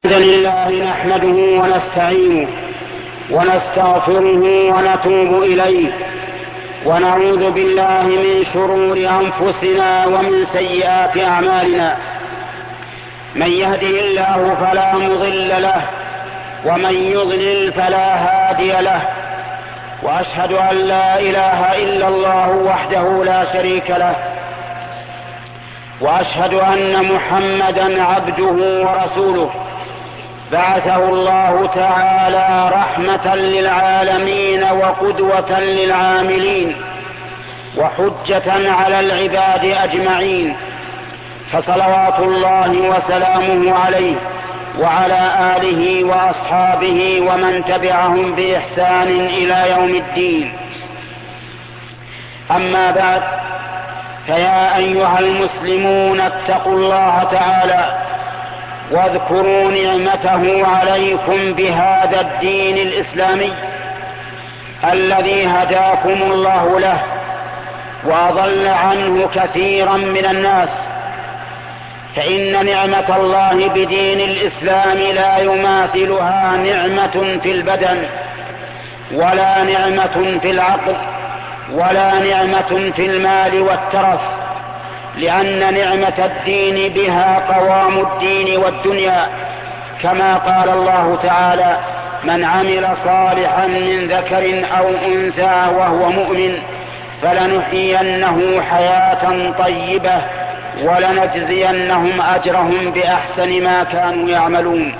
الحمد لله نحمده ونستعينه ونستغفره ونتوب إليه ونعوذ بالله من شرور أنفسنا ومن سيئات أعمالنا. من يهده الله فلا مضل له ومن يضلل فلا هادي له، وأشهد أن لا إله إلا الله وحده لا شريك له، وأشهد أن محمدا عبده ورسوله بعثه الله تعالى رحمة للعالمين وقدوة للعاملين وحجة على العباد أجمعين، فصلوات الله وسلامه عليه وعلى آله وأصحابه ومن تبعهم بإحسان إلى يوم الدين. أما بعد، فيا أيها المسلمون اتقوا الله تعالى واذكروا نعمته عليكم بهذا الدين الإسلامي الذي هداكم الله له وأضل عنه كثيرا من الناس، فإن نعمة الله بدين الإسلام لا يماثلها نعمة في البدن ولا نعمة في العقل ولا نعمة في المال والترف، لأن نعمة الدين بها قوام الدين والدنيا، كما قال الله تعالى: من عمل صالحا من ذكر أو أنثى وهو مؤمن فلنحيينه حياة طيبة ولنجزينهم أجرهم بأحسن ما كانوا يعملون.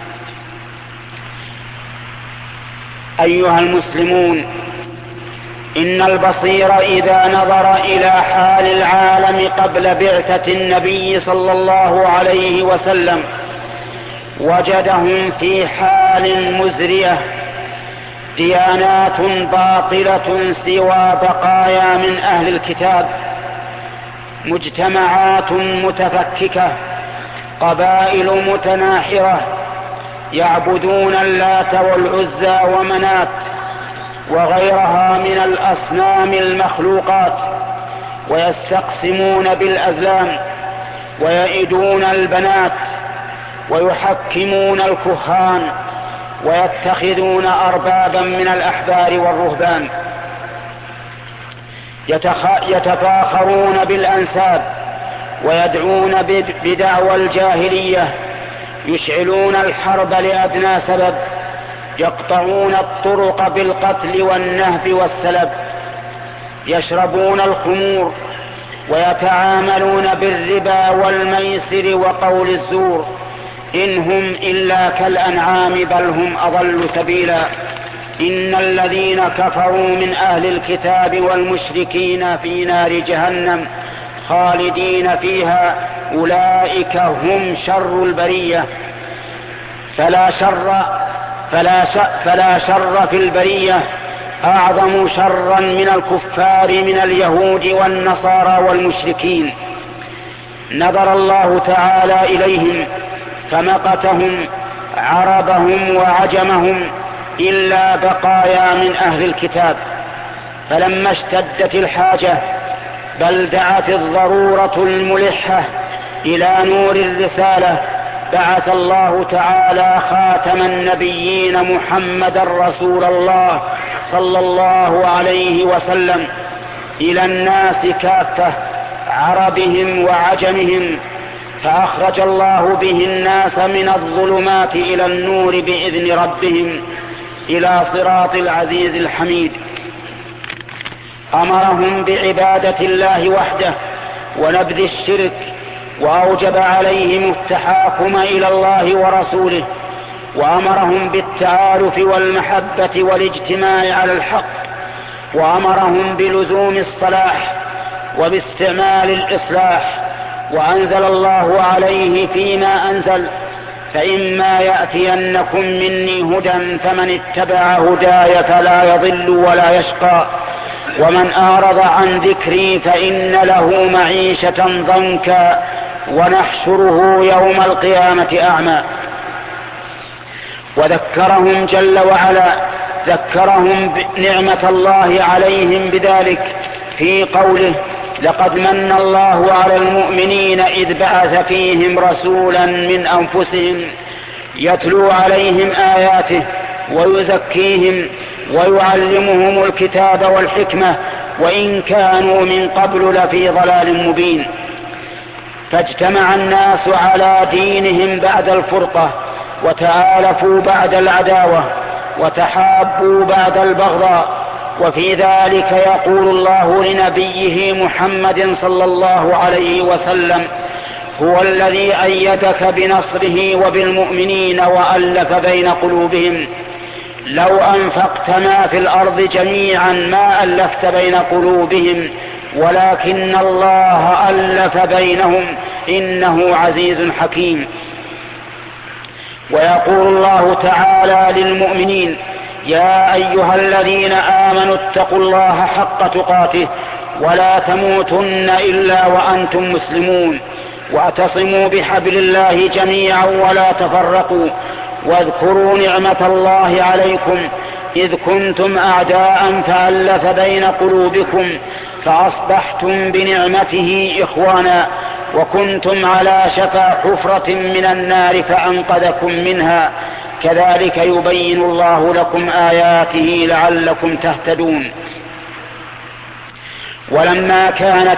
أيها المسلمون، إن البصير إذا نظر إلى حال العالم قبل بعثة النبي صلى الله عليه وسلم وجدهم في حال مزرية، ديانات باطلة سوى بقايا من أهل الكتاب، مجتمعات متفككة، قبائل متناحرة يعبدون اللات والعزى ومنات وغيرها من الأصنام المخلوقات، ويستقسمون بالأزلام ويئدون البنات ويحكمون الكهان ويتخذون أربابا من الأحبار والرهبان، يتفاخرون بالأنساب ويدعون بدعوى الجاهلية، يشعلون الحرب لأدنى سبب، يقطعون الطرق بالقتل والنهب والسلب، يشربون الخمور ويتعاملون بالربا والميسر وقول الزور، إن هم إلا كالأنعام بل هم أضل سبيلا. إن الذين كفروا من أهل الكتاب والمشركين في نار جهنم خالدين فيها أولئك هم شر البرية. فلا شر في البرية أعظم شرا من الكفار من اليهود والنصارى والمشركين. نظر الله تعالى إليهم فمقتهم عربهم وعجمهم إلا بقايا من أهل الكتاب، فلما اشتدت الحاجة بل دعت الضرورة الملحة إلى نور الرسالة بعث الله تعالى خاتم النبيين محمد رسول الله صلى الله عليه وسلم إلى الناس كافة عربهم وعجمهم، فأخرج الله به الناس من الظلمات إلى النور بإذن ربهم إلى صراط العزيز الحميد. أمرهم بعبادة الله وحده ونبذ الشرك، وأوجب عليهم التحاكم إلى الله ورسوله، وأمرهم بالتآلف والمحبة والاجتماع على الحق، وأمرهم بلزوم الصلاح وباستعمال الإصلاح، وأنزل الله عليه فيما أنزل: فإما يأتينكم مني هدى فمن اتبع هداي فلا يضل ولا يشقى، ومن أعرض عن ذكري فإن له معيشة ضنكا ونحشره يوم القيامة أعمى. وذكرهم جل وعلا، ذكرهم نعمة الله عليهم بذلك في قوله: لقد من الله على المؤمنين إذ بعث فيهم رسولا من أنفسهم يتلو عليهم آياته ويزكيهم ويعلمهم الكتاب والحكمة وإن كانوا من قبل لفي ضلال مبين. فاجتمع الناس على دينهم بعد الفرقة، وتآلفوا بعد العداوة، وتحابوا بعد البغضاء. وفي ذلك يقول الله لنبيه محمد صلى الله عليه وسلم: هو الذي أيدك بنصره وبالمؤمنين وألف بين قلوبهم، لو أنفقت ما في الأرض جميعا ما ألفت بين قلوبهم ولكن الله ألف بينهم إنه عزيز حكيم. ويقول الله تعالى للمؤمنين: يا أيها الذين آمنوا اتقوا الله حق تقاته ولا تموتن إلا وأنتم مسلمون، واعتصموا بحبل الله جميعا ولا تفرقوا، واذكروا نعمة الله عليكم إذ كنتم أعداء فألف بين قلوبكم فأصبحتم بنعمته إخوانا، وكنتم على شفا حفرة من النار فأنقذكم منها، كذلك يبين الله لكم آياته لعلكم تهتدون. ولما كانت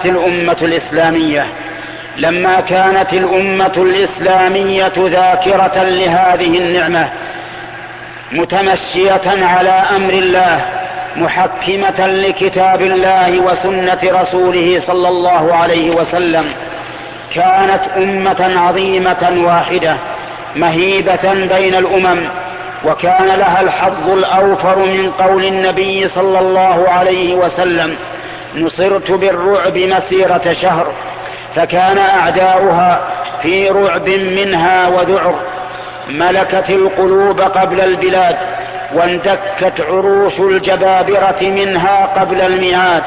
الأمة الإسلامية ذاكرة لهذه النعمة متمشية على أمر الله محكمة لكتاب الله وسنة رسوله صلى الله عليه وسلم، كانت أمة عظيمة واحدة مهيبة بين الأمم، وكان لها الحظ الأوفر من قول النبي صلى الله عليه وسلم: نصرت بالرعب مسيرة شهر. فكان أعداؤها في رعب منها وذعر، ملكت القلوب قبل البلاد، واندكت عروش الجبابرة منها قبل الميعاد.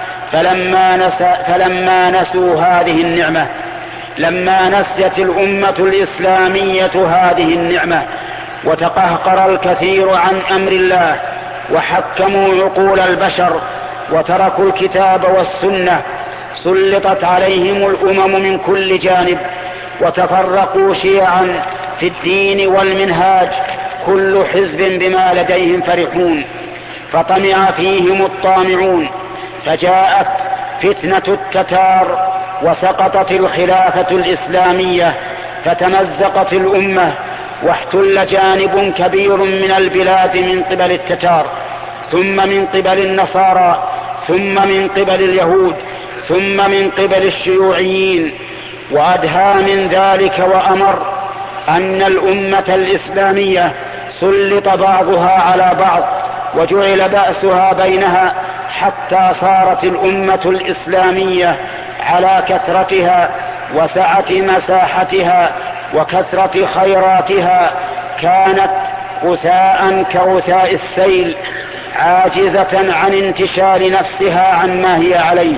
فلما نسوا هذه النعمة، لما نسيت الأمة الإسلامية هذه النعمة وتقهقر الكثير عن أمر الله وحكموا عقول البشر وتركوا الكتاب والسنة، سلطت عليهم الأمم من كل جانب، وتفرقوا شيعا في الدين والمنهاج، كل حزب بما لديهم فرحون، فطمع فيهم الطامعون، فجاءت فتنة التتار وسقطت الخلافة الإسلامية، فتمزقت الأمة، واحتل جانب كبير من البلاد من قبل التتار، ثم من قبل النصارى، ثم من قبل اليهود، ثم من قبل الشيوعيين. وأدهى من ذلك وأمر أن الأمة الإسلامية سلط بعضها على بعض وجعل بأسها بينها، حتى صارت الأمة الإسلامية على كثرتها وسعة مساحتها وكثرة خيراتها كانت غثاء كغثاء السيل، عاجزة عن انتشال نفسها عما هي عليه،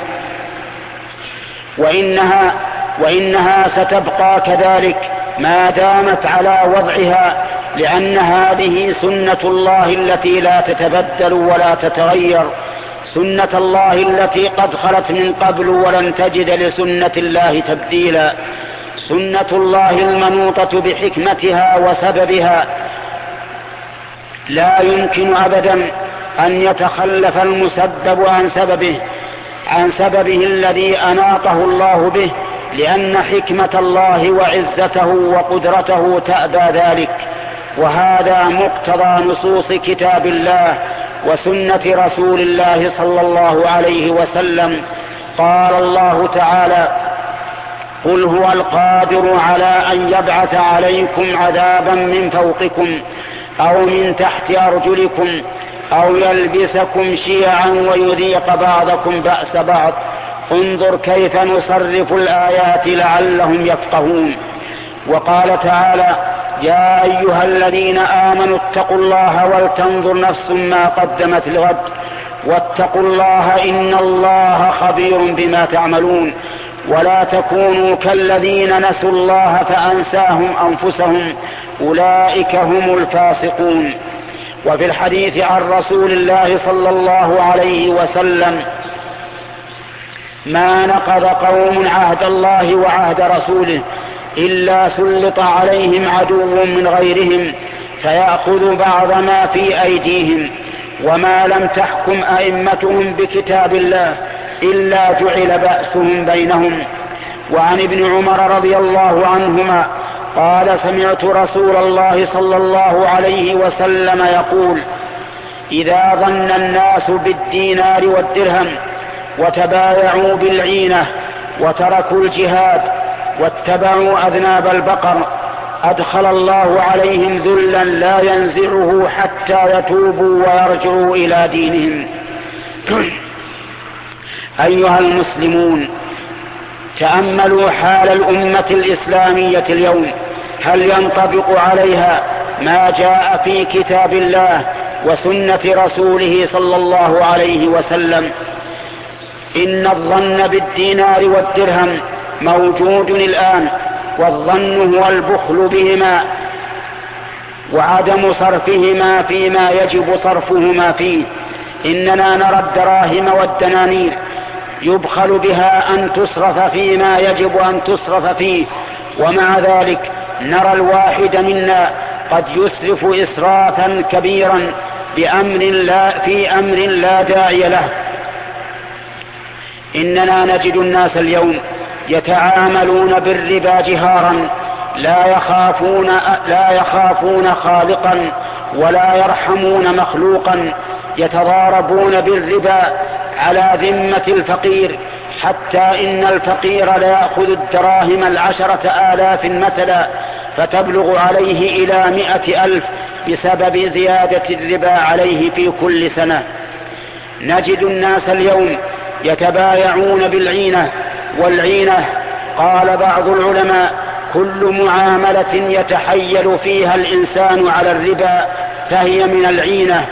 وإنها ستبقى كذلك ما دامت على وضعها، لأن هذه سنة الله التي لا تتبدل ولا تتغير، سنة الله التي قد خلت من قبل ولن تجد لسنة الله تبديلا، سنة الله المنوطة بحكمتها وسببها، لا يمكن أبدا أن يتخلف المسبب عن سببه الذي أناطه الله به، لأن حكمة الله وعزته وقدرته تأبى ذلك. وهذا مقتضى نصوص كتاب الله وسنة رسول الله صلى الله عليه وسلم. قال الله تعالى: قل هو القادر على أن يبعث عليكم عذابا من فوقكم أو من تحت أرجلكم أو يلبسكم شيعا ويذيق بعضكم بأس بعض، انظر كيف نصرف الآيات لعلهم يفقهون. وقال تعالى: يا أيها الذين آمنوا اتقوا الله ولتنظر نفس ما قدمت لغد واتقوا الله إن الله خبير بما تعملون، ولا تكونوا كالذين نسوا الله فأنساهم أنفسهم أولئك هم الفاسقون. وفي الحديث عن رسول الله صلى الله عليه وسلم: ما نقض قوم عهد الله وعهد رسوله إلا سلط عليهم عدو من غيرهم فيأخذ بعض ما في أيديهم، وما لم تحكم أئمتهم بكتاب الله إلا جعل بأسهم بينهم. وعن ابن عمر رضي الله عنهما قال: سمعت رسول الله صلى الله عليه وسلم يقول: إذا ظن الناس بالدينار والدرهم وتبايعوا بالعينة وتركوا الجهاد واتبعوا أذناب البقر أدخل الله عليهم ذلا لا ينزعه حتى يتوبوا ويرجعوا إلى دينهم. أيها المسلمون، تأملوا حال الأمة الإسلامية اليوم، هل ينطبق عليها ما جاء في كتاب الله وسنة رسوله صلى الله عليه وسلم؟ إن الظن بالدينار والدرهم موجود الآن، والظن هو البخل بهما وعدم صرفهما فيما يجب صرفهما فيه. إننا نرى الدراهم والدنانير يبخل بها أن تصرف فيما يجب أن تصرف فيه، ومع ذلك نرى الواحد منا قد يسرف إسرافا كبيرا في أمر لا داعي له. إننا نجد الناس اليوم يتعاملون بالربا جهارا، لا يخافون خالقا ولا يرحمون مخلوقا، يتضاربون بالربا على ذمة الفقير، حتى إن الفقير ليأخذ الدراهم 10,000 مثلا فتبلغ عليه إلى 100,000 بسبب زيادة الربا عليه في كل سنة. نجد الناس اليوم يتبايعون بالعينة، والعينة قال بعض العلماء كل معاملة يتحيل فيها الإنسان على الربا فهي من العينة.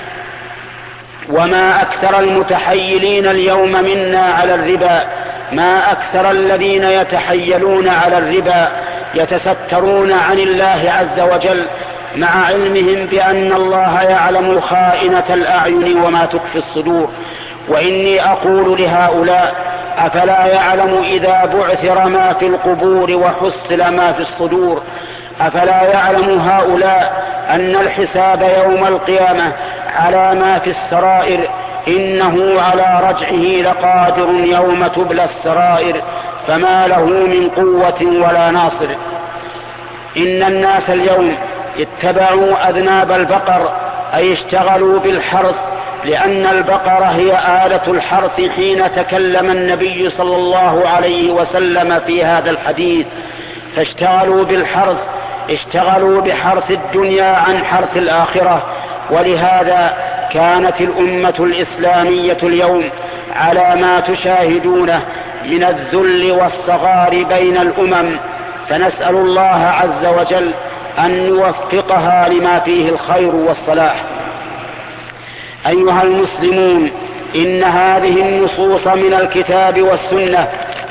وما أكثر المتحيلين اليوم منا على الربا، ما أكثر الذين يتحيلون على الربا يتسترون عن الله عز وجل، مع علمهم بأن الله يعلم خائنة الأعين وما تخفي الصدور. وإني أقول لهؤلاء: أفلا يعلم إذا بعثر ما في القبور وحصل ما في الصدور؟ أفلا يعلم هؤلاء أن الحساب يوم القيامة على ما في السرائر؟ إنه على رجعه لقادر يوم تبلى السرائر، فما له من قوة ولا ناصر. إن الناس اليوم اتبعوا أذناب البقر، أي اشتغلوا بالحرث، لأن البقرة هي آلة الحرث حين تكلم النبي صلى الله عليه وسلم في هذا الحديث. فاشتغلوا بالحرث، اشتغلوا بحرث الدنيا عن حرث الآخرة. ولهذا كانت الأمة الإسلامية اليوم على ما تشاهدونه من الذل والصغار بين الأمم، فنسأل الله عز وجل أن يوفقها لما فيه الخير والصلاح. أيها المسلمون، إن هذه النصوص من الكتاب والسنة،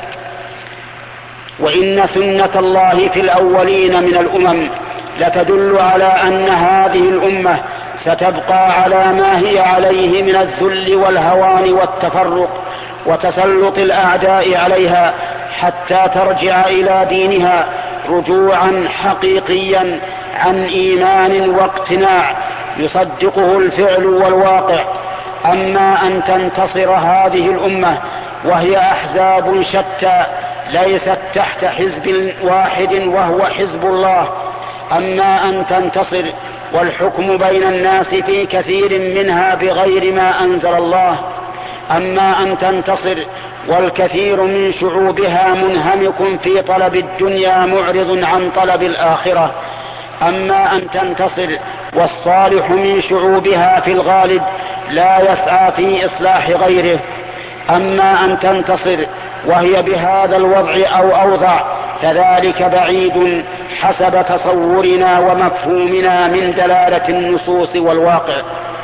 وإن سنة الله في الأولين من الأمم لتدل على أن هذه الأمة ستبقى على ما هي عليه من الذل والهوان والتفرق وتسلط الأعداء عليها، حتى ترجع إلى دينها رجوعا حقيقيا عن إيمان واقتناع يصدقه الفعل والواقع. أما أن تنتصر هذه الأمة وهي أحزاب شتى ليست تحت حزب واحد وهو حزب الله، أما أن تنتصر والحكم بين الناس في كثير منها بغير ما أنزل الله، أما أن تنتصر والكثير من شعوبها منهمك في طلب الدنيا معرض عن طلب الآخرة، أما أن تنتصر والصالح من شعوبها في الغالب لا يسعى في إصلاح غيره، أما أن تنتصر وهي بهذا الوضع أو أوضع، فذلك بعيد حسب تصورنا ومفهومنا من دلالة النصوص والواقع.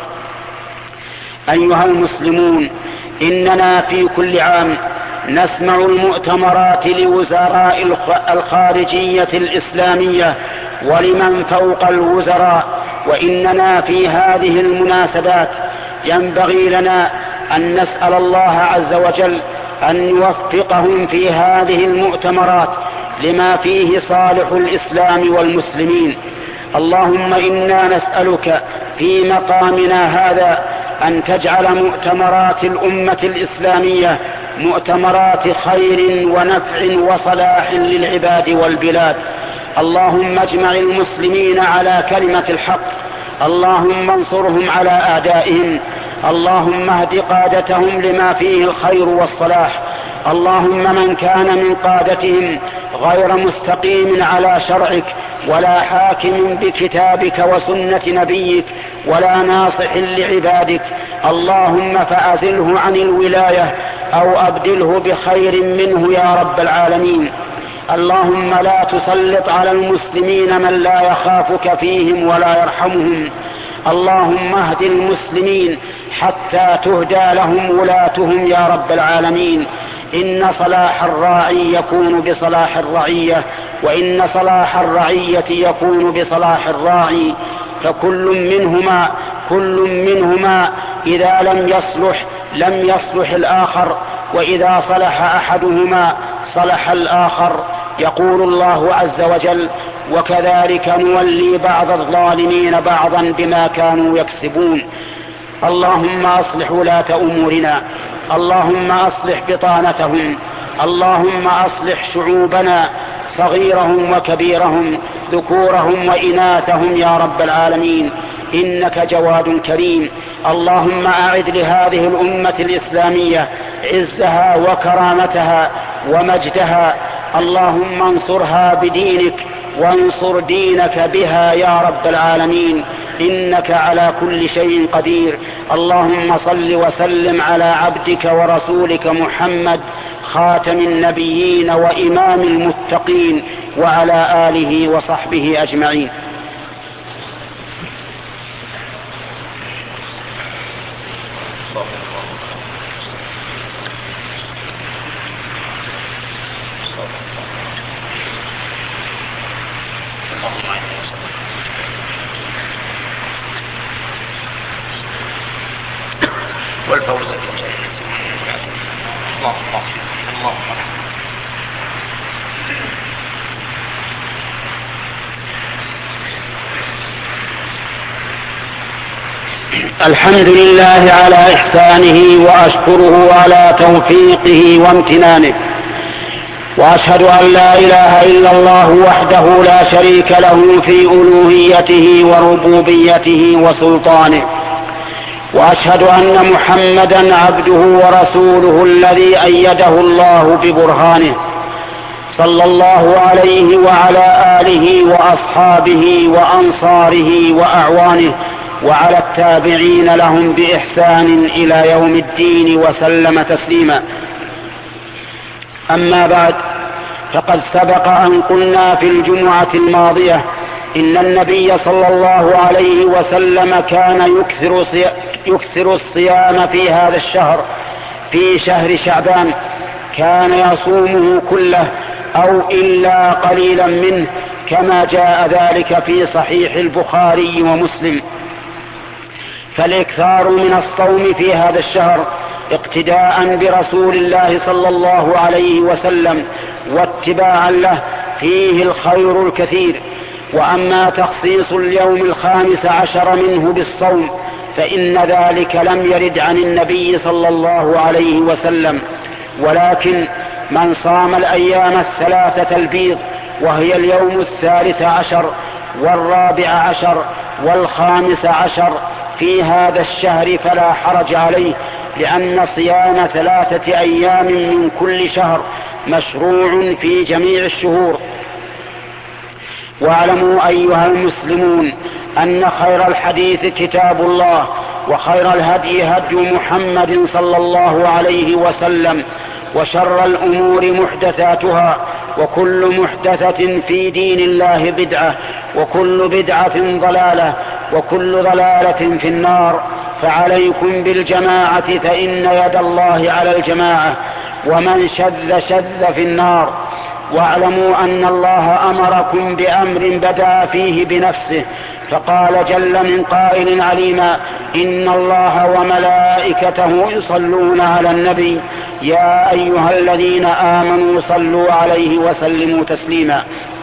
أيها المسلمون، إننا في كل عام نسمع المؤتمرات لوزراء الخارجية الإسلامية ولمن فوق الوزراء، وإننا في هذه المناسبات ينبغي لنا أن نسأل الله عز وجل أن يوفقهم في هذه المؤتمرات لما فيه صالح الإسلام والمسلمين. اللهم إنا نسألك في مقامنا هذا أن تجعل مؤتمرات الأمة الإسلامية مؤتمرات خير ونفع وصلاح للعباد والبلاد. اللهم اجمع المسلمين على كلمة الحق، اللهم انصرهم على أعدائهم، اللهم اهد قادتهم لما فيه الخير والصلاح. اللهم من كان من قادتهم غير مستقيم على شرعك ولا حاكم بكتابك وسنة نبيك ولا ناصح لعبادك، اللهم فأزله عن الولاية أو أبدله بخير منه يا رب العالمين. اللهم لا تسلط على المسلمين من لا يخافك فيهم ولا يرحمهم. اللهم اهد المسلمين حتى تهدى لهم ولاتهم يا رب العالمين. إن صلاح الراعي يكون بصلاح الرعية، وإن صلاح الرعية يكون بصلاح الراعي، فكل منهما إذا لم يصلح الآخر، وإذا صلح أحدهما صلح الآخر. يقول الله عز وجل: وكذلك نولي بعض الظالمين بعضا بما كانوا يكسبون. اللهم أصلح ولاة أمورنا، اللهم أصلح بطانتهم، اللهم أصلح شعوبنا صغيرهم وكبيرهم، ذكورهم وإناثهم يا رب العالمين، إنك جواد كريم. اللهم أعد لهذه الأمة الإسلامية عزها وكرامتها ومجدها. اللهم انصرها بدينك وانصر دينك بها يا رب العالمين، إنك على كل شيء قدير. اللهم صل وسلم على عبدك ورسولك محمد خاتم النبيين وإمام المتقين وعلى آله وصحبه أجمعين. والفوز الله الحمد لله على إحسانه وأشكره على توفيقه وامتنانه، وأشهد أن لا إله إلا الله وحده لا شريك له في ألوهيته وربوبيته وسلطانه، وأشهد أن محمدا عبده ورسوله الذي أيده الله ببرهانه، صلى الله عليه وعلى آله وأصحابه وأنصاره وأعوانه وعلى التابعين لهم بإحسان إلى يوم الدين وسلم تسليما. أما بعد، فقد سبق أن قلنا في الجمعة الماضية إن النبي صلى الله عليه وسلم كان يكثر الصيام في هذا الشهر، في شهر شعبان، كان يصومه كله أو إلا قليلا منه، كما جاء ذلك في صحيح البخاري ومسلم. فالإكثار من الصوم في هذا الشهر اقتداء برسول الله صلى الله عليه وسلم واتباعا له فيه الخير الكثير. وأما تخصيص اليوم 15 منه بالصوم فإن ذلك لم يرد عن النبي صلى الله عليه وسلم، ولكن من صام الأيام 3 البيض، وهي اليوم 13 و14 و15 في هذا الشهر فلا حرج عليه، لأن صيام 3 أيام من كل شهر مشروع في جميع الشهور. واعلموا أيها المسلمون أن خير الحديث كتاب الله، وخير الهدي هدي محمد صلى الله عليه وسلم، وشر الأمور محدثاتها، وكل محدثة في دين الله بدعة، وكل بدعة ضلالة، وكل ضلالة في النار. فعليكم بالجماعة فإن يد الله على الجماعة، ومن شذ في النار. واعلموا أن الله أمركم بأمر بدأ فيه بنفسه، فقال جل من قائل عليما: إن الله وملائكته يصلون على النبي يا أيها الذين آمنوا صلوا عليه وسلموا تسليما.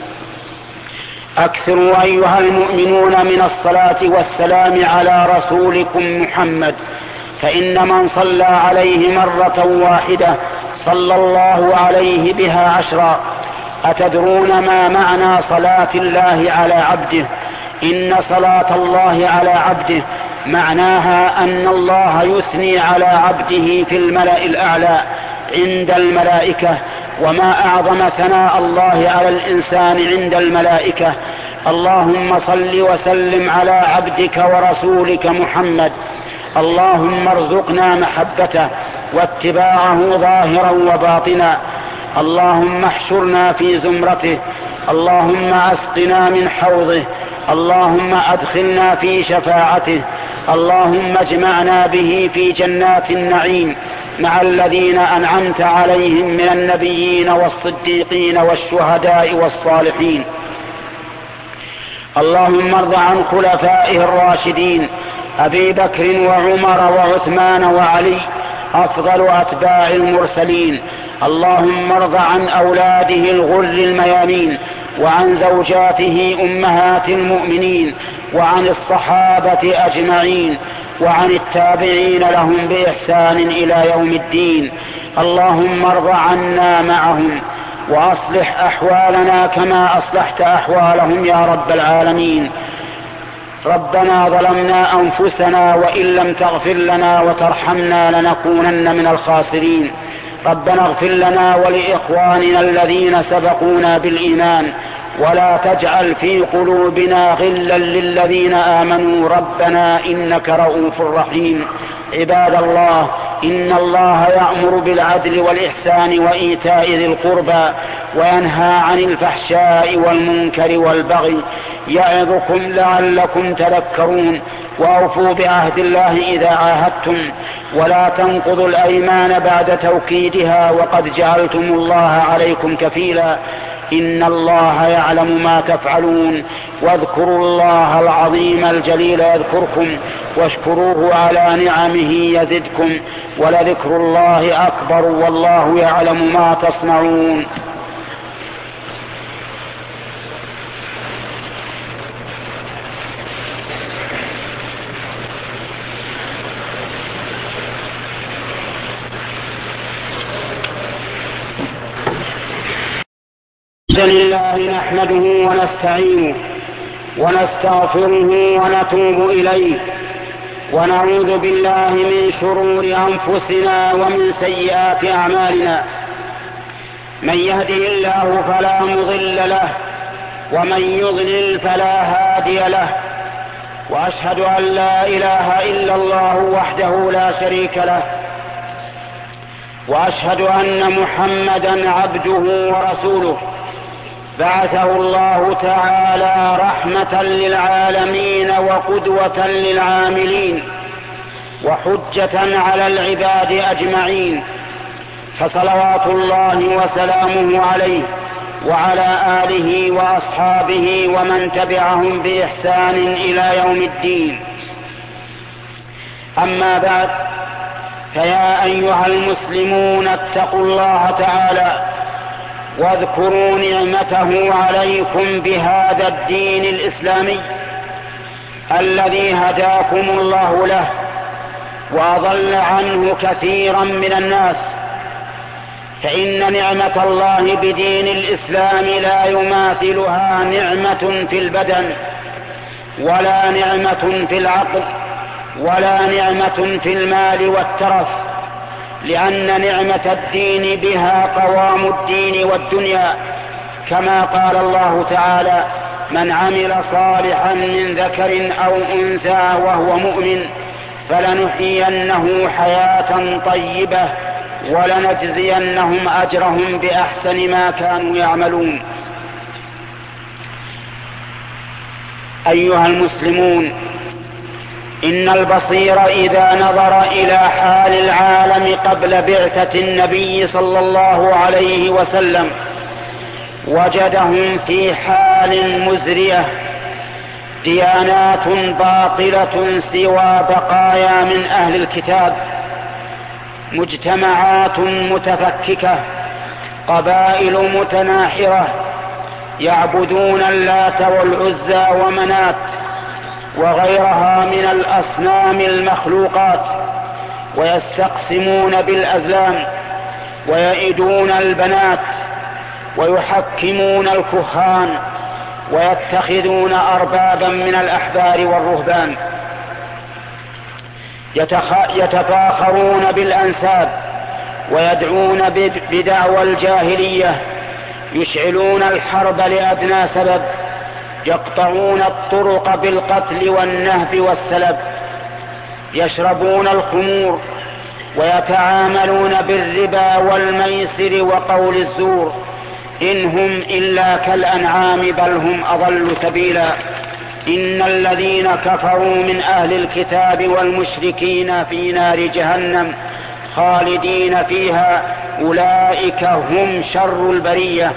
أكثروا أيها المؤمنون من الصلاة والسلام على رسولكم محمد، فإن من صلى عليه مرة واحدة صلى الله عليه بها 10. أتدرون ما معنى صلاة الله على عبده؟ إن صلاة الله على عبده معناها أن الله يثني على عبده في الملأ الأعلى عند الملائكة. وما أعظم ثناء الله على الإنسان عند الملائكة. اللهم صل وسلم على عبدك ورسولك محمد، اللهم ارزقنا محبته واتباعه ظاهرا وباطنا، اللهم احشرنا في زمرته، اللهم اسقنا من حوضه، اللهم ادخلنا في شفاعته، اللهم اجمعنا به في جنات النعيم مع الذين أنعمت عليهم من النبيين والصديقين والشهداء والصالحين. اللهم ارض عن خلفائه الراشدين أبي بكر وعمر وعثمان وعلي أفضل أتباع المرسلين. اللهم ارض عن أولاده الغر الميامين وعن زوجاته أمهات المؤمنين وعن الصحابة أجمعين وعن التابعين لهم بإحسان إلى يوم الدين. اللهم ارض عنا معهم وأصلح أحوالنا كما أصلحت أحوالهم يا رب العالمين. ربنا ظلمنا أنفسنا وإن لم تغفر لنا وترحمنا لنكونن من الخاسرين. ربنا اغفر لنا ولإخواننا الذين سبقونا بالإيمان ولا تجعل في قلوبنا غلا للذين آمنوا ربنا إنك رؤوف رحيم. عباد الله، إن الله يأمر بالعدل والإحسان وإيتاء ذي القربى وينهى عن الفحشاء والمنكر والبغي يعظكم لعلكم تذكرون. وأوفوا بعهد الله إذا عاهدتم ولا تنقضوا الأيمان بعد توكيدها وقد جعلتم الله عليكم كفيلا. إن الله يعلم ما تفعلون. واذكروا الله العظيم الجليل يذكركم واشكروه على نعمه يزدكم ولذكر الله أكبر والله يعلم ما تصنعون. لله نحمده ونستعينه ونستغفره ونتوب إليه ونعوذ بالله من شرور أنفسنا ومن سيئات أعمالنا. من يهده الله فلا مضل له ومن يضلل فلا هادي له. وأشهد أن لا إله إلا الله وحده لا شريك له وأشهد أن محمدا عبده ورسوله بعثه الله تعالى رحمة للعالمين وقدوة للعاملين وحجة على العباد أجمعين. فصلوات الله وسلامه عليه وعلى آله وأصحابه ومن تبعهم بإحسان إلى يوم الدين. أما بعد، فيا أيها المسلمون اتقوا الله تعالى واذكروا نعمته عليكم بهذا الدين الإسلامي الذي هداكم الله له وأضل عنه كثيرا من الناس. فإن نعمة الله بدين الإسلام لا يماثلها نعمة في البدن ولا نعمة في العقل ولا نعمة في المال والترف، لأن نعمة الدين بها قوام الدين والدنيا، كما قال الله تعالى: من عمل صالحا من ذكر أو أنثى وهو مؤمن فلنحيينه حياة طيبة ولنجزينهم أجرهم بأحسن ما كانوا يعملون. أيها المسلمون، إن البصير إذا نظر إلى حال العالم قبل بعثة النبي صلى الله عليه وسلم وجدهم في حال مزرية، ديانات باطلة سوى بقايا من أهل الكتاب، مجتمعات متفككة، قبائل متناحرة يعبدون اللات والعزى ومنات وغيرها من الأصنام المخلوقات، ويستقسمون بالأزلام، ويئدون البنات، ويحكمون الكهان، ويتخذون أربابا من الأحبار والرهبان، يتفاخرون بالأنساب، ويدعون بدعوى الجاهلية، يشعلون الحرب لأدنى سبب، يقطعون الطرق بالقتل والنهب والسلب، يشربون الخمور، ويتعاملون بالربا والميسر وقول الزور، إن هم إلا كالأنعام بل هم أضل سبيلا. إن الذين كفروا من أهل الكتاب والمشركين في نار جهنم خالدين فيها أولئك هم شر البرية.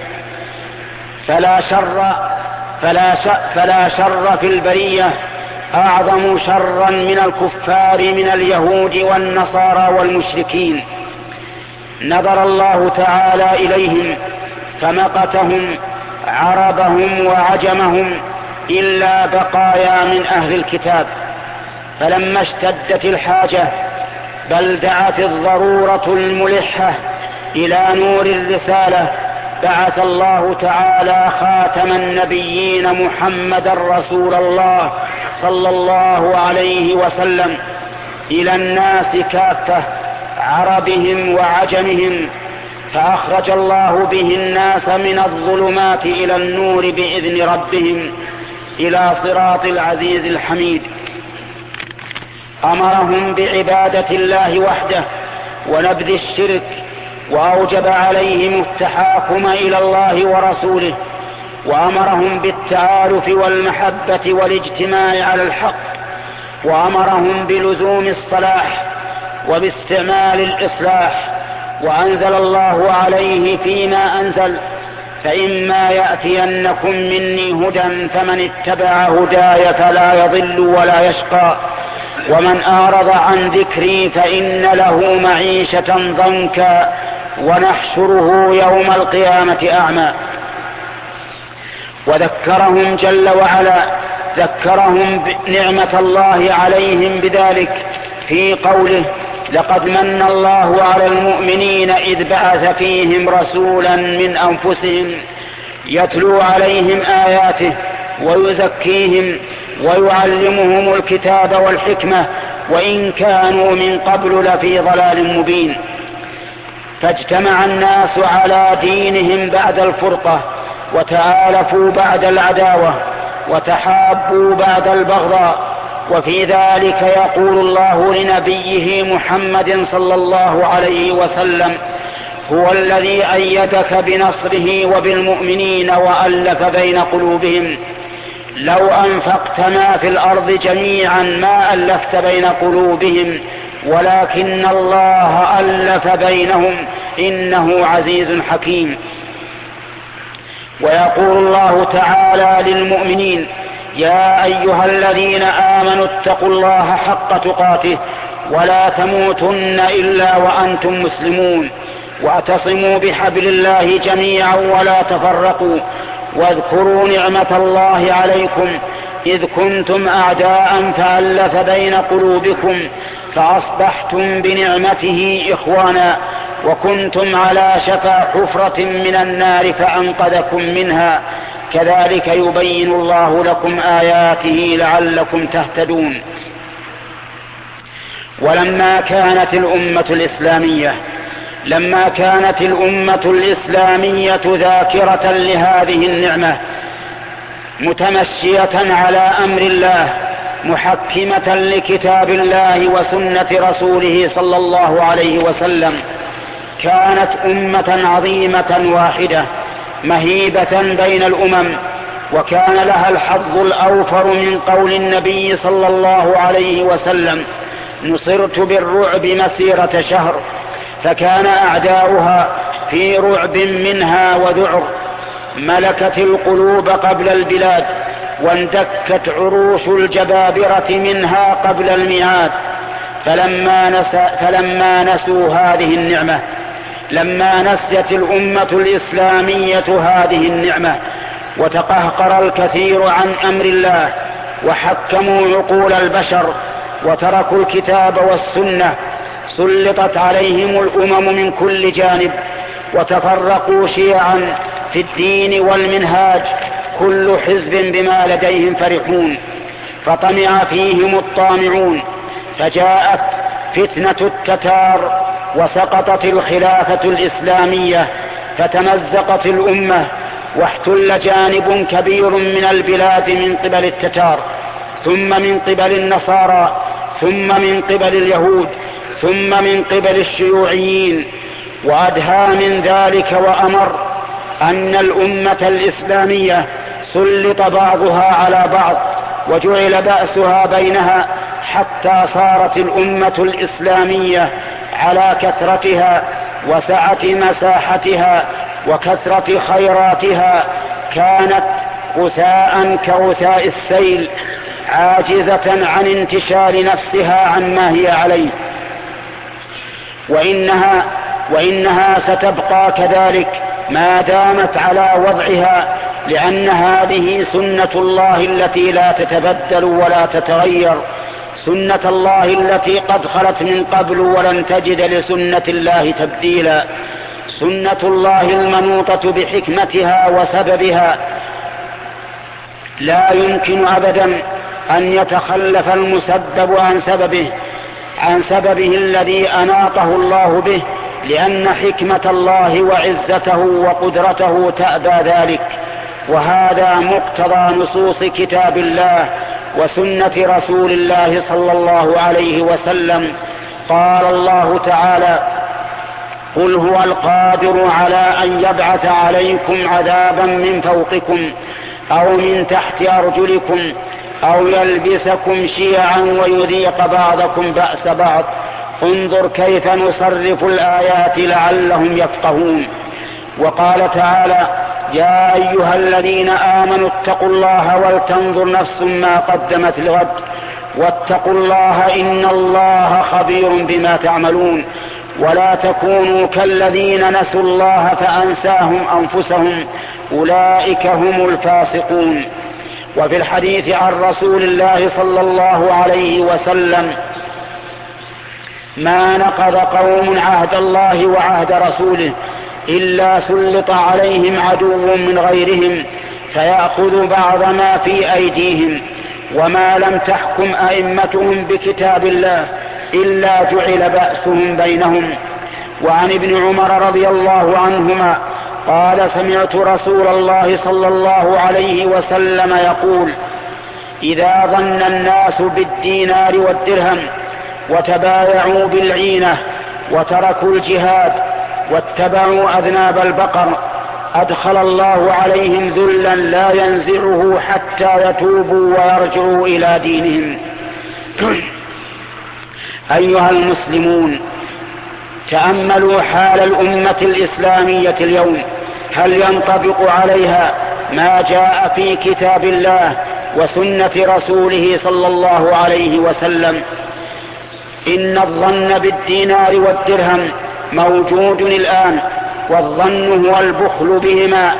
فلا شر في البرية أعظم شرا من الكفار من اليهود والنصارى والمشركين. نظر الله تعالى إليهم فمقتهم عربهم وعجمهم إلا بقايا من أهل الكتاب، فلما اشتدت الحاجة بل دعت الضرورة الملحة إلى نور الرسالة بعث الله تعالى خاتم النبيين محمد رسول الله صلى الله عليه وسلم إلى الناس كافة عربهم وعجمهم، فأخرج الله به الناس من الظلمات إلى النور بإذن ربهم إلى صراط العزيز الحميد. أمرهم بعبادة الله وحده ونبذ الشرك، وأوجب عليهم التحاكم إلى الله ورسوله، وأمرهم بالتعارف والمحبة والاجتماع على الحق، وأمرهم بلزوم الصلاح وباستعمال الإصلاح. وأنزل الله عليه فيما أنزل: فإما يأتينكم مني هدى فمن اتبع هداي فلا يضل ولا يشقى، ومن أعرض عن ذكري فإن له معيشة ضنكا ونحشره يوم القيامة أعمى. وذكرهم جل وعلا، ذكرهم نعمة الله عليهم بذلك في قوله: لقد من الله على المؤمنين إذ بعث فيهم رسولا من أنفسهم يتلو عليهم آياته ويزكيهم ويعلمهم الكتاب والحكمة وإن كانوا من قبل لفي ضلال مبين. فاجتمع الناس على دينهم بعد الفرقة، وتآلفوا بعد العداوة، وتحابوا بعد البغضاء. وفي ذلك يقول الله لنبيه محمد صلى الله عليه وسلم: هو الذي أيدك بنصره وبالمؤمنين وألف بين قلوبهم، لو أنفقت ما في الأرض جميعا ما ألفت بين قلوبهم ولكن الله ألف بينهم إنه عزيز حكيم. ويقول الله تعالى للمؤمنين: يا أيها الذين آمنوا اتقوا الله حق تقاته ولا تموتن إلا وأنتم مسلمون، واعتصموا بحبل الله جميعا ولا تفرقوا، واذكروا نعمة الله عليكم إذ كنتم أعداء فألف بين قلوبكم فأصبحتم بنعمته إخوانا، وكنتم على شفا حفرة من النار فأنقذكم منها، كذلك يبين الله لكم آياته لعلكم تهتدون. ولما كانت الأمة الإسلامية ذاكرة لهذه النعمة متمشية على أمر الله محكمة لكتاب الله وسنة رسوله صلى الله عليه وسلم، كانت أمة عظيمة واحدة مهيبة بين الأمم، وكان لها الحظ الأوفر من قول النبي صلى الله عليه وسلم: نصرت بالرعب مسيرة شهر، فكان أعداؤها في رعب منها وذعر، ملكت القلوب قبل البلاد، واندكت عروش الجبابرة منها قبل الميعاد، فلما نسوا هذه النعمة، لما نسيت الأمة الإسلامية هذه النعمة وتقهقر الكثير عن أمر الله وحكموا عقول البشر وتركوا الكتاب والسنة، سلطت عليهم الأمم من كل جانب وتفرقوا شيعا في الدين والمنهاج، كل حزب بما لديهم فرحون، فطمع فيهم الطامعون، فجاءت فتنة التتار وسقطت الخلافة الإسلامية، فتمزقت الأمة واحتل جانب كبير من البلاد من قبل التتار، ثم من قبل النصارى، ثم من قبل اليهود، ثم من قبل الشيوعيين. وأدهى من ذلك وأمر أن الأمة الإسلامية سلط بعضها على بعض وجعل بأسها بينها، حتى صارت الأمة الإسلامية على كثرتها وسعة مساحتها وكثرة خيراتها كانت غثاء كغثاء السيل، عاجزة عن انتشار نفسها عما هي عليه، وإنها ستبقى كذلك ما دامت على وضعها، لأن هذه سنة الله التي لا تتبدل ولا تتغير، سنة الله التي قد خلت من قبل ولن تجد لسنة الله تبديلا، سنة الله المنوطة بحكمتها وسببها. لا يمكن أبدا أن يتخلف المسبب عن سببه الذي أناطه الله به، لأن حكمة الله وعزته وقدرته تأبى ذلك، وهذا مقتضى نصوص كتاب الله وسنة رسول الله صلى الله عليه وسلم. قال الله تعالى: قل هو القادر على أن يبعث عليكم عذابا من فوقكم أو من تحت أرجلكم أو يلبسكم شيعا ويذيق بعضكم بأس بعض، انظر كيف نصرف الآيات لعلهم يفقهون. وقال تعالى: يا أيها الذين آمنوا اتقوا الله ولتنظر نفس ما قدمت لغد واتقوا الله إن الله خبير بما تعملون، ولا تكونوا كالذين نسوا الله فأنساهم أنفسهم أولئك هم الفاسقون. وفي الحديث عن رسول الله صلى الله عليه وسلم: ما نقض قوم عهد الله وعهد رسوله إلا سلط عليهم عدو من غيرهم فيأخذ بعض ما في أيديهم، وما لم تحكم أئمتهم بكتاب الله إلا جعل بأسهم بينهم. وعن ابن عمر رضي الله عنهما قال: سمعت رسول الله صلى الله عليه وسلم يقول: إذا ظن الناس بالدينار والدرهم وتبايعوا بالعينة وتركوا الجهاد واتبعوا أذناب البقر أدخل الله عليهم ذلا لا ينزعه حتى يتوبوا ويرجعوا إلى دينهم. أيها المسلمون، تأملوا حال الأمة الإسلامية اليوم، هل ينطبق عليها ما جاء في كتاب الله وسنة رسوله صلى الله عليه وسلم؟ إن الظن بالدينار والدرهم موجود الآن، والظن هو البخل بهما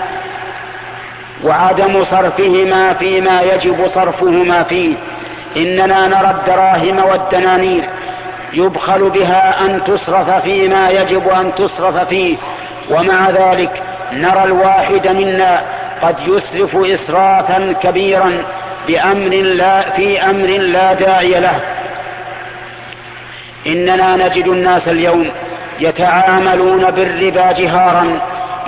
وعدم صرفهما فيما يجب صرفهما فيه. إننا نرى الدراهم والدنانير يبخل بها أن تصرف فيما يجب أن تصرف فيه، ومع ذلك نرى الواحد منا قد يسرف إسرافا كبيرا في أمر لا داعي له. إننا نجد الناس اليوم يتعاملون بالربا جهارا،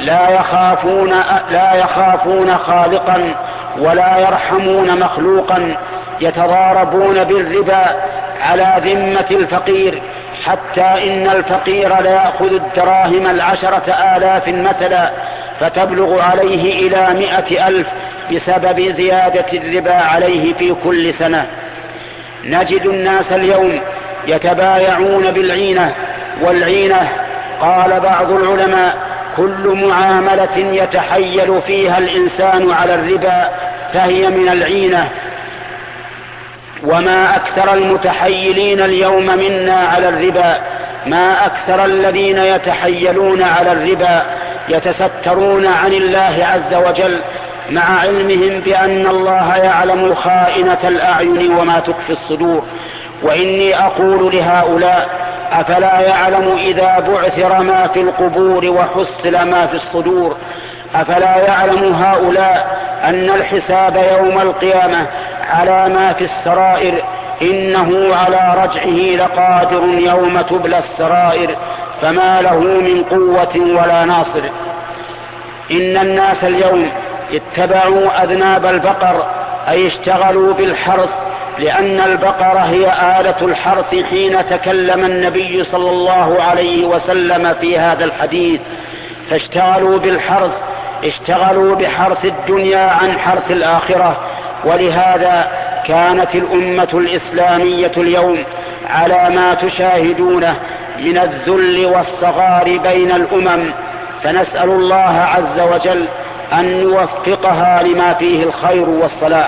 لا يخافون خالقا ولا يرحمون مخلوقا، يتضاربون بالربا على ذمة الفقير، حتى إن الفقير لا يأخذ الدراهم 10,000 مثلا فتبلغ عليه إلى 100,000 بسبب زيادة الربا عليه في كل سنة. نجد الناس اليوم يتبايعون بالعينة، والعينة قال بعض العلماء كل معاملة يتحيل فيها الإنسان على الربا فهي من العينة، وما أكثر المتحيلين اليوم منا على الربا، ما أكثر الذين يتحيلون على الربا يتسترون عن الله عز وجل مع علمهم بأن الله يعلم خائنة الأعين وما تخفي الصدور. وإني أقول لهؤلاء: أفلا يعلم إذا بعثر ما في القبور وحصل ما في الصدور؟ أفلا يعلم هؤلاء أن الحساب يوم القيامة على ما في السرائر؟ إنه على رجعه لقادر يوم تبلى السرائر، فما له من قوة ولا ناصر. إن الناس اليوم اتبعوا أذناب البقر، أي اشتغلوا بالحرث، لأن البقرة هي آلة الحرث حين تكلم النبي صلى الله عليه وسلم في هذا الحديث، فاشتغلوا بالحرث، اشتغلوا بحرث الدنيا عن حرث الآخرة. ولهذا كانت الأمة الإسلامية اليوم على ما تشاهدونه من الذل والصغار بين الأمم، فنسأل الله عز وجل أن يوفقها لما فيه الخير والصلاح.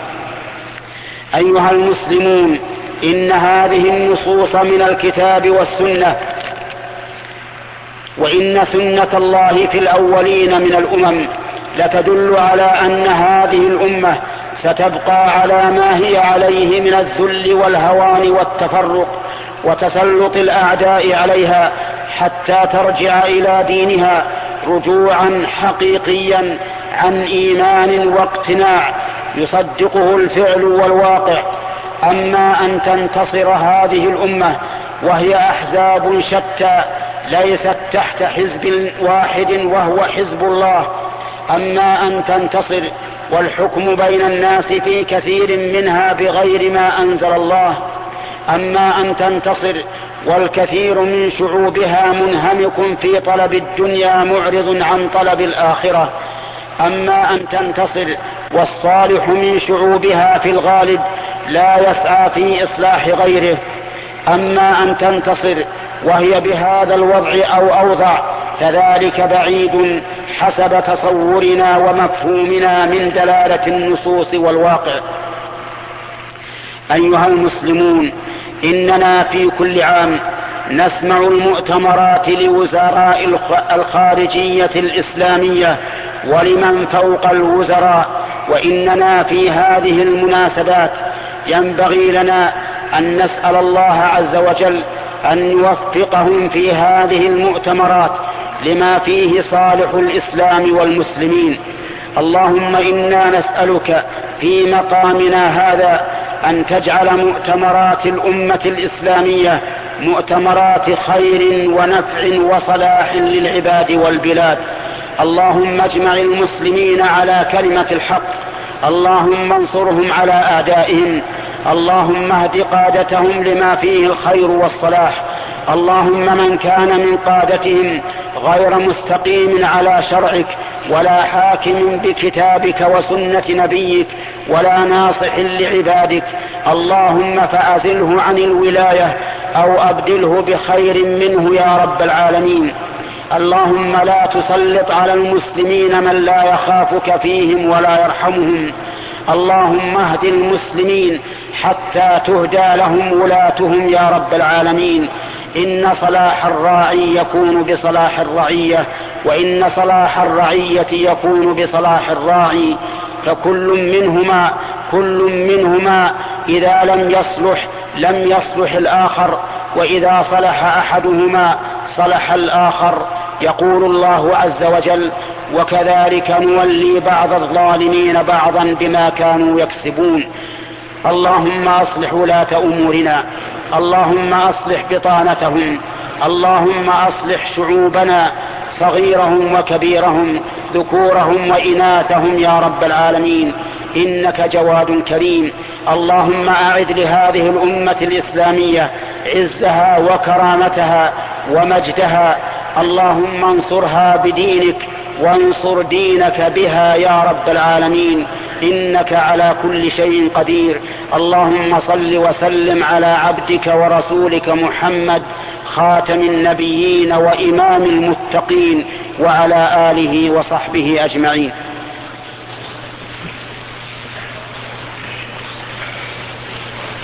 أيها المسلمون، إن هذه النصوص من الكتاب والسنة، وإن سنة الله في الأولين من الأمم لتدل على أن هذه الأمة ستبقى على ما هي عليه من الذل والهوان والتفرق وتسلط الأعداء عليها، حتى ترجع إلى دينها رجوعا حقيقيا عن إيمان واقتناع يصدقه الفعل والواقع. أما أن تنتصر هذه الأمة وهي أحزاب شتى ليست تحت حزب واحد وهو حزب الله، أما أن تنتصر والحكم بين الناس في كثير منها بغير ما أنزل الله، أما أن تنتصر والكثير من شعوبها منهمك في طلب الدنيا معرض عن طلب الآخرة، أما أن تنتصر والصالح من شعوبها في الغالب لا يسعى في إصلاح غيره، أما أن تنتصر وهي بهذا الوضع أو أوضع فذلك بعيد حسب تصورنا ومفهومنا من دلالة النصوص والواقع. أيها المسلمون، إننا في كل عام نسمع المؤتمرات لوزراء الخارجية الإسلامية ولمن فوق الوزراء، وإننا في هذه المناسبات ينبغي لنا أن نسأل الله عز وجل أن يوفقهم في هذه المؤتمرات لما فيه صالح الإسلام والمسلمين. اللهم إنا نسألك في مقامنا هذا أن تجعل مؤتمرات الأمة الإسلامية مؤتمرات خير ونفع وصلاح للعباد والبلاد. اللهم اجمع المسلمين على كلمة الحق، اللهم انصرهم على أعدائهم، اللهم اهد قادتهم لما فيه الخير والصلاح. اللهم من كان من قادتهم غير مستقيم على شرعك ولا حاكم بكتابك وسنة نبيك ولا ناصح لعبادك، اللهم فأزله عن الولاية أو أبدله بخير منه يا رب العالمين. اللهم لا تسلط على المسلمين من لا يخافك فيهم ولا يرحمهم. اللهم اهد المسلمين حتى تهدى لهم ولاتهم يا رب العالمين. إن صلاح الراعي يكون بصلاح الرعية، وإن صلاح الرعية يكون بصلاح الراعي، فكل منهما إذا لم يصلح الآخر، وإذا صلح أحدهما صلح الآخر. يقول الله عز وجل: وكذلك نولي بعض الظالمين بعضا بما كانوا يكسبون. اللهم أصلح ولاة أمورنا، اللهم أصلح بطانتهم، اللهم أصلح شعوبنا صغيرهم وكبيرهم ذكورهم وإناثهم يا رب العالمين، إنك جواد كريم. اللهم أعد لهذه الأمة الإسلامية عزها وكرامتها ومجدها. اللهم انصرها بدينك وانصر دينك بها يا رب العالمين، إنك على كل شيء قدير. اللهم صل وسلم على عبدك ورسولك محمد خاتم النبيين وإمام المتقين وعلى آله وصحبه أجمعين.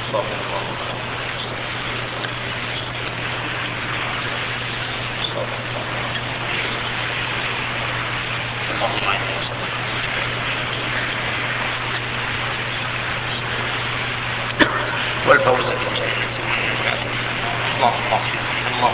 والفوز. الله الله.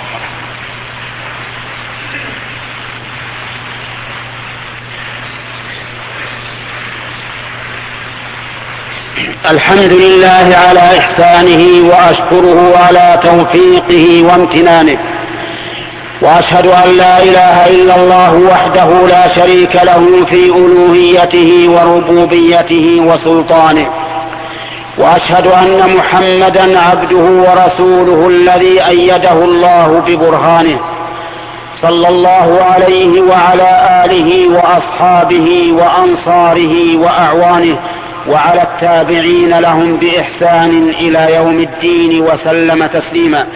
الحمد لله على إحسانه وأشكره على توفيقه وامتنانه، وأشهد أن لا إله إلا الله وحده لا شريك له في ألوهيته وربوبيته وسلطانه، وأشهد أن محمدا عبده ورسوله الذي أيده الله ببرهانه، صلى الله عليه وعلى آله وأصحابه وأنصاره وأعوانه وعلى التابعين لهم بإحسان إلى يوم الدين وسلم تسليما.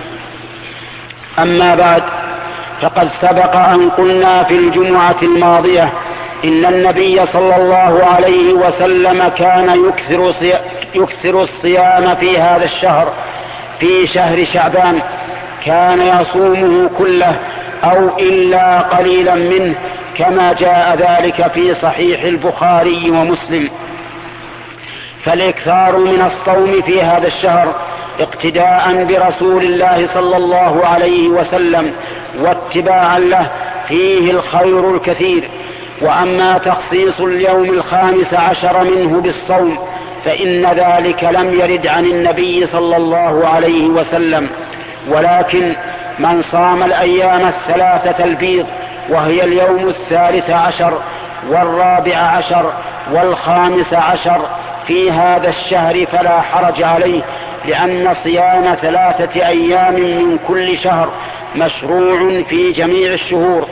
أما بعد، فقد سبق أن قلنا في الجمعة الماضية إن النبي صلى الله عليه وسلم كان يكثر الصيام في هذا الشهر، في شهر شعبان، كان يصومه كله أو إلا قليلا منه، كما جاء ذلك في صحيح البخاري ومسلم. فالإكثار من الصوم في هذا الشهر اقتداء برسول الله صلى الله عليه وسلم واتباعا له فيه الخير الكثير. وأما تخصيص اليوم 15 منه بالصوم فإن ذلك لم يرد عن النبي صلى الله عليه وسلم، ولكن من صام الأيام 3 البيض، وهي اليوم 13 و14 و15 في هذا الشهر فلا حرج عليه، لأن صيام 3 أيام من كل شهر مشروع في جميع الشهور.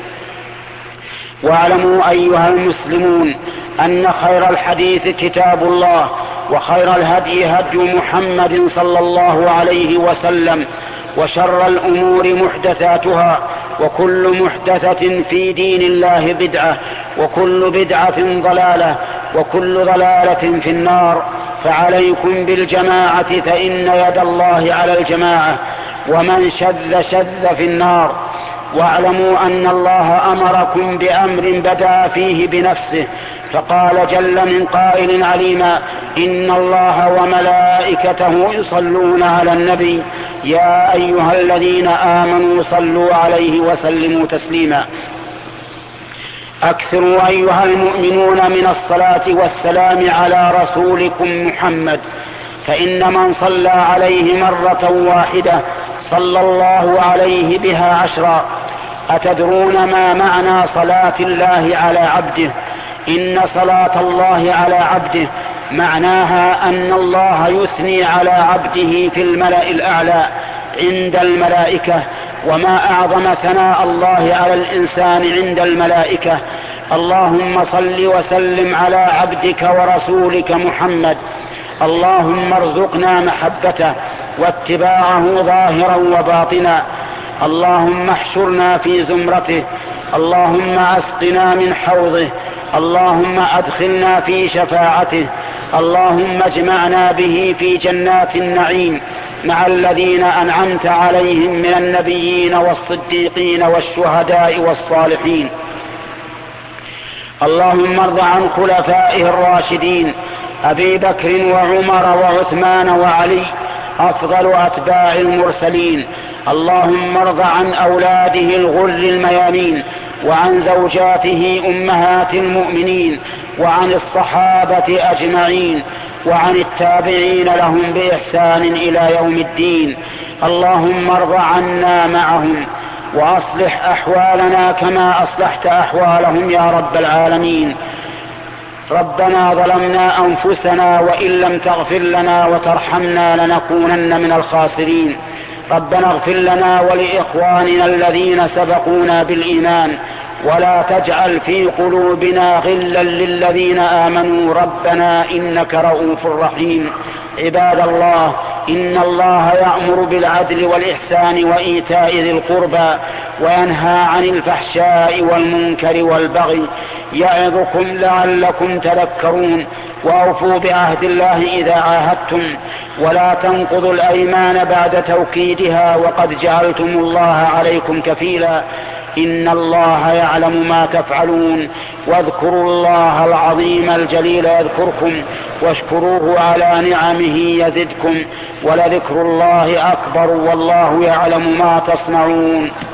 واعلموا أيها المسلمون أن خير الحديث كتاب الله، وخير الهدي هدي محمد صلى الله عليه وسلم، وشر الأمور محدثاتها، وكل محدثة في دين الله بدعة، وكل بدعة ضلالة، وكل ضلالة في النار. فعليكم بالجماعة فإن يد الله على الجماعة، ومن شذ في النار. واعلموا أن الله أمركم بأمر بدأ فيه بنفسه، فقال جل من قائل عليما: إن الله وملائكته يصلون على النبي يا أيها الذين آمنوا صلوا عليه وسلموا تسليما. أكثروا أيها المؤمنون من الصلاة والسلام على رسولكم محمد، فإن من صلى عليه مرة واحدة صلى الله عليه بها 10. أتدرون ما معنى صلاة الله على عبده؟ إن صلاة الله على عبده معناها أن الله يثني على عبده في الملأ الأعلى عند الملائكة. وما أعظم ثناء الله على الإنسان عند الملائكة. اللهم صل وسلم على عبدك ورسولك محمد، اللهم ارزقنا محبته واتباعه ظاهرا وباطنا، اللهم احشرنا في زمرته، اللهم اسقنا من حوضه، اللهم ادخلنا في شفاعته، اللهم اجمعنا به في جنات النعيم مع الذين أنعمت عليهم من النبيين والصديقين والشهداء والصالحين. اللهم ارض عن خلفائه الراشدين أبي بكر وعمر وعثمان وعلي أفضل أتباع المرسلين. اللهم ارض عن أولاده الغر الميامين، وعن زوجاته أمهات المؤمنين، وعن الصحابة أجمعين، وعن التابعين لهم بإحسان إلى يوم الدين. اللهم ارض عنا معهم، وأصلح أحوالنا كما أصلحت أحوالهم يا رب العالمين. ربنا ظلمنا أنفسنا وإن لم تغفر لنا وترحمنا لنكونن من الخاسرين. ربنا اغفر لنا ولإخواننا الذين سبقونا بالإيمان، ولا تجعل في قلوبنا غلا للذين آمنوا ربنا إنك رؤوف رحيم. عباد الله، إن الله يأمر بالعدل والإحسان وإيتاء ذي القربى وينهى عن الفحشاء والمنكر والبغي يعظكم لعلكم تذكرون. وأوفوا بعهد الله إذا عاهدتم ولا تنقضوا الأيمان بعد توكيدها وقد جعلتم الله عليكم كفيلا إن الله يعلم ما تفعلون. واذكروا الله العظيم الجليل يذكركم واشكروه على نعمه يزدكم ولذكر الله أكبر والله يعلم ما تصنعون.